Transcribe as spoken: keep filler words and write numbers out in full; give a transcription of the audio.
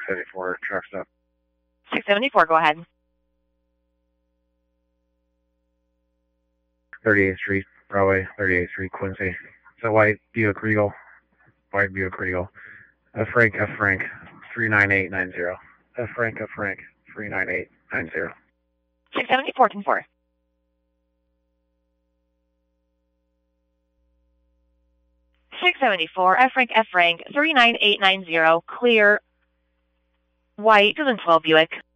seventy-four, truck stop. six seventy-four, go ahead. thirty-eighth Street, Broadway, thirty-eighth Street, Quincy. It's a white Buick Regal. White Buick Regal. F Frank, F Frank, three nine eight nine zero. F Frank, F Frank, three nine eight nine zero. six seventy-four, ten four. six seventy-four, F Frank, F Frank, three nine eight nine zero, clear, white, two thousand twelve Buick.